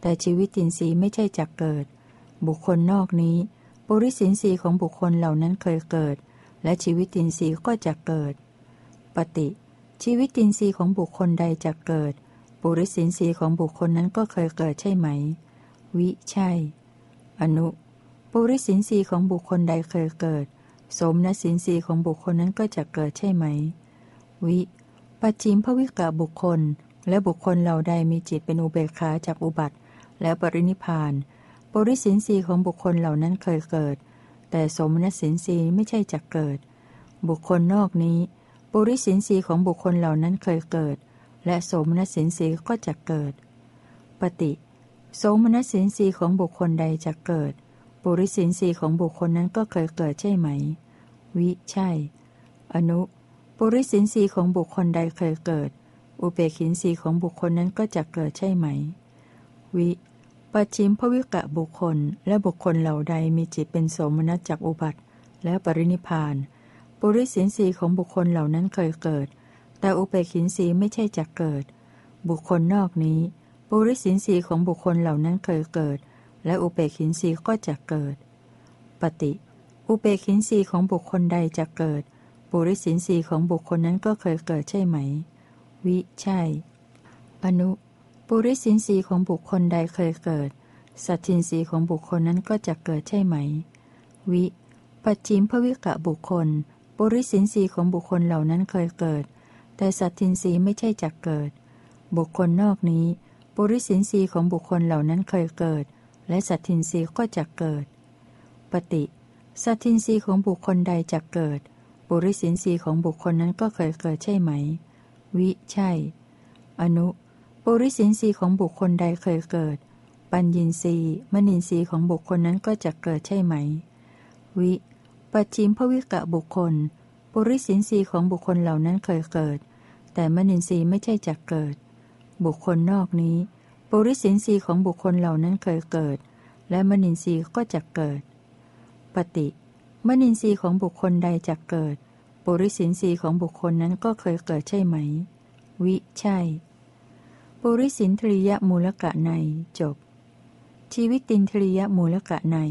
แต่ชีวิตินทรีย์ไม่ใช่จักเกิดบุคคลนอกนี้ปุริสินทรีย์ของบุคคลเหล่านั้นเคยเกิดและชีวิตินทรีย์ก็จะเกิดปฏิชีวิตินทรีย์ของบุคคลใดจะเกิดปุริสินทรีย์ของบุคคลนั้นก็เคยเกิดใช่ไหมวิใช่อนุปุริสินทรีย์ของบุคคลใดเคยเกิดโสมนัสสินทรีย์ของบุคคลนั้นก็จะเกิดใช่ไหมวิปัจฉิมภวิกะบุคคลและบุคคลเหล่าใดมีจิตเป็นอุเบกขาจากอุบัติและปรินิพพานปุริสินทรีย์ของบุคคลเหล่านั้นเคยเกิดแต่โสมนัสสินทรีย์ไม่ใช่จักเกิดบุคคลนอกนี้ปุริสินทรีย์ของบุคคลเหล่านั้นเคยเกิดและโสมนัสสินทรีย์ก็จะเกิดปฏิโสมนัสสินทรีย์ของบุคคลใดจะเกิดปุริสินทรีย์ของบุคคลนั้นก็เคยเกิดใช่ไหมวิใช่อนุปุริสินทรีย์ของบุคคลใดเคยเกิดอุเบกินทรีย์ของบุคคลนั้นก็จะเกิดใช่ไหมวิปัจฉิมภวิกะบุคคลและบุคคลเหล่าใดมีจิตเป็นโสมนัสจากอุบัติและปรินิพพานปุริสินทรีย์ของบุคคลเหล่านั้นเคยเกิดแต่อุเบกินทรีย์ไม่ใช่จักเกิดบุคคลนอกนี้ปุริสินทรีย์ของบุคคลเหล่านั้นเคยเกิดและอุเบกินทรีย์ก็จะเกิดปฏิอุเบกินทรีย์ของบุคคลใดจะเกิดปุริสินทรีย์ของบุคคลนั้นก็เคยเกิดใช่ไหมวิใช่อนุปุริสินทรีย์ของบุคคลใดเคยเกิดสัตทินทรีย์ของบุคคลนั้นก็จะเกิดใช่ไหมวิปัจฉิมภวิกะบุคคลปุริสินทรีย์ของบุคคลเหล่านั้นเคยเกิดแต่สัตทินทรีย์ไม่ใช่จักเกิดบุคคลนอกนี้ปุริสินทรีย์ของบุคคลเหล่านั้นเคยเกิดและสัตทินทรีย์ก็จะเกิดปฏิสัตทินทรีย์ของบุคคลใดจะเกิดปุริสินทรีย์ของบุคคลนั้นก็เคยเกิดใช่ไหมวิใช่อนุปุริสินทรีย์ของบุคคลใดเคยเกิดปัญญินทรีย์มณินทรีย์ของบุคคลนั้นก็จะเกิดใช่ไหมวิปัจฉิมภวิกะบุคคลปุริสินทรีย์ของบุคคลเหล่านั้นเคยเกิดแต่มณินทรีย์ไม่ใช่จะเกิดบุคคลนอกนี้ปุริสินทรีย์ของบุคคลเหล่านั้นเคยเกิดและมณินทรีย์ก็จะเกิดปฏิมณินทรีย์ของบุคคลใดจะเกิดปุริสินทรีย์ของบุคคลนั้นก็เคยเกิดใช่ไหมวิใช่ปุริสินทริยมูลกะในจบชีวิตินทริยมูลกะใน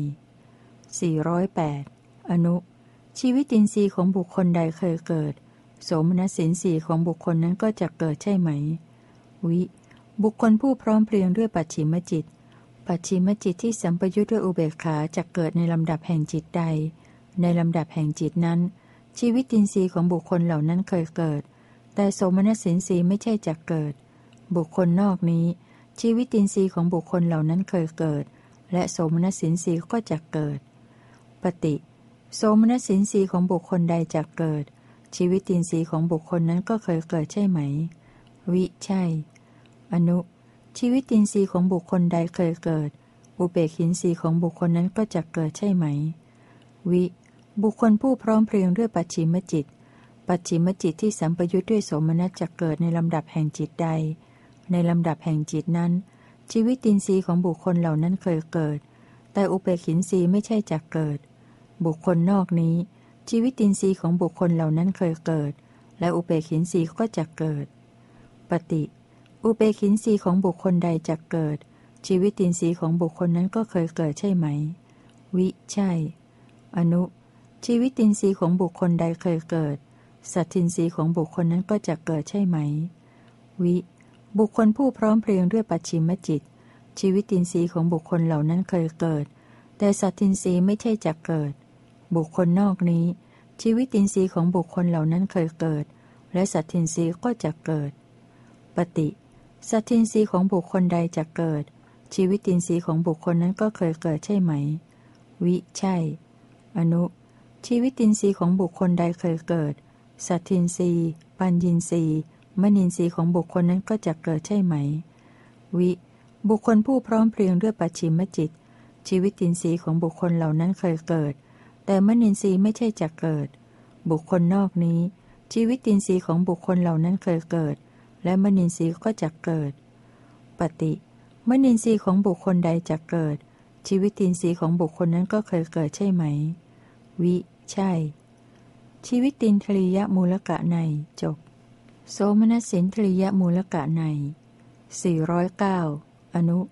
408อนุชีวิตินทรีย์ของบุคคลใดเคยเกิดโสมนัสสินทรีย์ของบุคคลนั้นก็จะเกิดใช่ไหมวิบุคคลผู้พร้อมเพรียงด้วยปัจฉิมจิตปัจฉิมจิตที่สัมปยุทธ์ด้วยอุเบกขาจะเกิดในลำดับแห่งจิตใดในลำดับแห่งจิตนั้นชีวิตินทรีย์ของบุคคลเหล่านั้นเคยเกิดแต่โสมนัสสินทรีย์ไม่ใช่จะเกิดบุคคลนอกนี้ชีวิตินทรีย์ของบุคคลเหล่านั้นเคยเกิดและโสมนัสสินทรีย์ก็จะเกิดปฏิโสมนัสสินทรีย์ของบุคคลใดจะเกิดชีวิตินทรีย์ของบุคคลนั้นก็เคยเกิดใช่ไหมวิใช่อนุชีวิตินทรีย์ของบุคคลใดเคยเกิดอุเบกินทรีย์ของบุคคลนั้นก็จะเกิดใช่ไหมวิบุคคลผู้พร้อมเพรียงด้วยปัจฉิมจิตปัจฉิมจิตที่สัมปยุทธ์ด้วยโสมนัสจะเกิดในลำดับแห่งจิตใดในลำดับแห่งจิตนั้นชีวิตินทรีย์ของบุคคลเหล่านั้นเคยเกิดแต่อุเบกินทรีย์ไม่ใช่จะเกิดบุคคลนอกนี้ชีวิตินทรีย์ของบุคคลเหล่านั้นเคยเกิดและอุเบกินทรีย์ก็จะเกิดปฏิอุเบกินทรีย์ของบุคคลใดจะเกิดชีวิตินทรีย์ของบุคคลนั้นก็เคยเกิดใช่ไหมวิใช่อนุชีวิตินทรีย์ของบุคคลใดเคยเกิดสัตทินทรีย์ของบุคคลนั้นก็จะเกิดใช่ไหมวิบุคคลผู้พร้อมเพรียงด้วยปัจฉิมจิตชีวิตินทรีย์ของบุคคลเหล่านั้นเคยเกิดแต่สัตทินทรีย์ไม่ใช่จะเกิดบุคคลนอกนี้ชีวิตินทรีย์ของบุคคลเหล่านั้นเคยเกิดและสัตทินทรีย์ก็จะเกิดปฏิสัตทินทรีย์ของบุคคลใดจะเกิดชีวิตินทรีย์ของบุคคลนั้นก็เคยเกิดใช่ไหมวิใช่อนุชีวิตินทรีย์ของบุคคลใดเคยเกิดสัตทินทรีย์ปัญญินทรีย์มณินทรีย์ของบุคคลนั้นก็จะเกิดใช่ไหมวิบุคคลผู้พร้อมเพรียงด้วยปัจฉิมจิตชีวิตินทรีย์ของบุคคลเหล่านั้นเคยเกิดแต่มณินทรีย์ไม่ใช่จะเกิดบุคคลนอกนี้ชีวิตินทรีย์ของบุคคลเหล่านั้นเคยเกิดและมณินทรีย์ก็จะเกิดปฏิมณินทรีย์ของบุคคลใดจะเกิดชีวิตินทรีย์ของบุคคลนั้นก็เคยเกิดใช่ไหมวิใช่ชีวิตินทริยมูลกะในจบโสมนัสสินทริยมูลกะใน409อนุ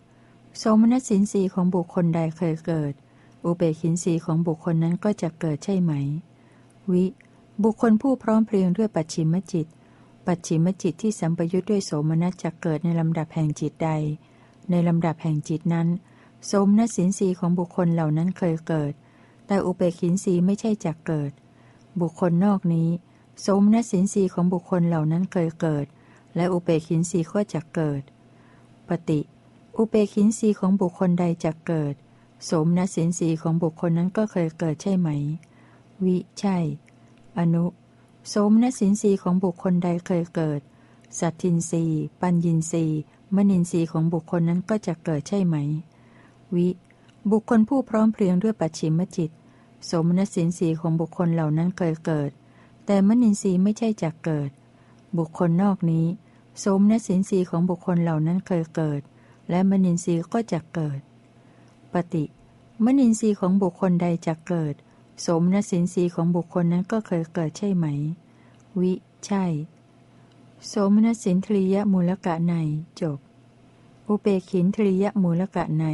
โสมนัสสินทรีย์ของบุคคลใดเคยเกิดอุเบกขินทรีย์ของบุคคลนั้นก็จะเกิดใช่ไหมวิบุคคลผู้พร้อมเพรียงด้วยปัจฉิมจิตปัจฉิมจิตที่สัมปยุทธ์ด้วยโสมนัสจะเกิดในลำดับแห่งจิตใดในลำดับแห่งจิตนั้นโสมนัสสินทรีย์ของบุคคลเหล่านั้นเคยเกิดแต่อุเบกขินทรีย์ไม่ใช่จักเกิดบุคคลนอกนี้โสมนัสสินทรีย์ของบุคคลเหล่านั้นเคยเกิดและอุเบกขินทรีย์ก็จักเกิดปฏิอุเบกขินทรีย์ของบุคคลใดจักเกิดโสมนัสสินทรีย์ของบุคคลนั้นก็เคยเกิดใช่ไหมวิใช่อนุโสมนัสสินทรีย์ของบุคคลใดเคยเกิดสัตทินทรีย์ปัญญินทรีย์มนินทรีย์ของบุคคลนั้นก็จะเกิดใช่ไหมวิบุคคลผู้พร้อมเพรียงด้วยปัจฉิมจิตโสมนัสสินทรีย์ของบุคคลเหล่านั้นเคยเกิดแต่มนินทรีย์ไม่ใช่จักเกิดบุคคลนอกนี้โสมนัสสินทรีย์ของบุคคลเหล่านั้นเคยเกิดและมนินทรีย์ก็จะเกิดปฏิมนินทรีย์ของบุคคลใดจะเกิดโสมนัสสินทรีย์ของบุคคลนั้นก็เคยเกิดใช่ไหมวิใช่โสมนัสสินทริยมูลกะในจบอุเบกขินทริยมูลกะใน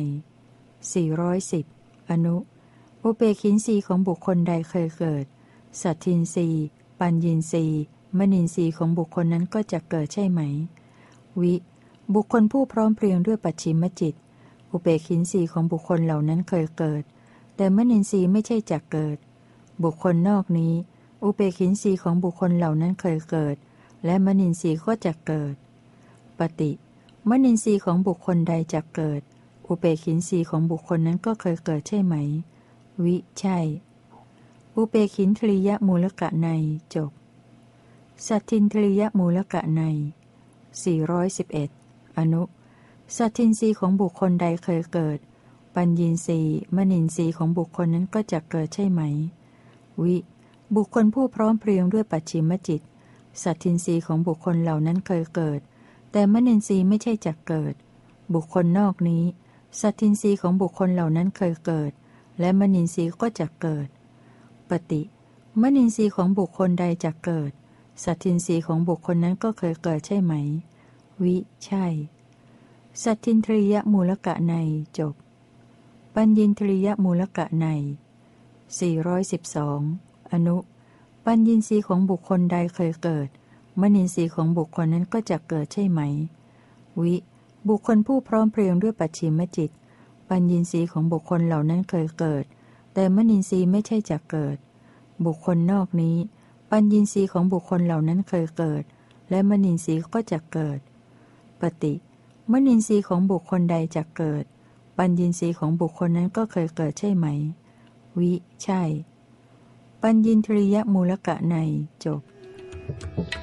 410อนุอุเบกขินทรีย์ของบุคคลใดเคยเกิดสัตทินทรีย์ปัญญินทรีย์มนินทรีย์ของบุคคลนั้นก็จะเกิดใช่ไหมวิบุคคลผู้พร้อมเพรียงด้วยปัจฉิมจิตอุเบกขินทรีย์ของบุคคลเหล่านั้นเคยเกิดแต่มนินทรีย์ไม่ใช่จักเกิดบุคคลนอกนี้อุเบกขินทรีย์ของบุคคลเหล่านั้นเคยเกิดและมนินทรีย์ก็จะเกิดปฏิมนินทรีย์ของบุคคลใดจะเกิดอุเบกขินทรีย์ของบุคคลนั้นก็เคยเกิดใช่ไหมวิใช่อุเบกขินทริยมูลกะในจบสัตทินทริยมูลกะใน411อนุสัตทินทรีย์ของบุคคลใดเคยเกิดปัญญินทรีย์มนินทรีย์ของบุคคลนั้นก็จะเกิดใช่ไหมวิบุคคลผู้พร้อมเพรียงด้วยปัจฉิมจิตสัตทินทรีย์ของบุคคลเหล่านั้นเคยเกิดแต่มนินทรีย์ไม่ใช่จักเกิดบุคคลนอกนี้สัตทินทรีย์ของบุคคลเหล่านั้นเคยเกิดและมนินทรีย์ก็จะเกิดปฏิมนินทรีย์ของบุคคลใดจะเกิดสัตทินทรีย์ของบุคคลนั้นก็เคยเกิดใช่ไหมวิใช่สัตทินทริยมูลกะในจบปัญญินทริยมูลกะใน412อนุปัญญินทรีย์ของบุคคลใดเคยเกิดมนินทรีย์ของบุคคลนั้นก็จะเกิดใช่ไหมวิบุคคลผู้พร้อมเพรียงด้วยปัจฉิมจิตปัญญินทรีย์ของบุคคลเหล่านั้นเคยเกิดแต่มนินทรีย์ไม่ใช่จะเกิดบุคคลนอกนี้ปัญญินทรีย์ของบุคคลเหล่านั้นเคยเกิดและมนินทรีย์ก็จะเกิดปฏิมนินทรีย์ของบุคคลใดจะเกิดปัญญินทรีย์ของบุคคลนั้นก็เคยเกิดใช่ไหมวิใช่ปัญญินทริยมูลกะในจบ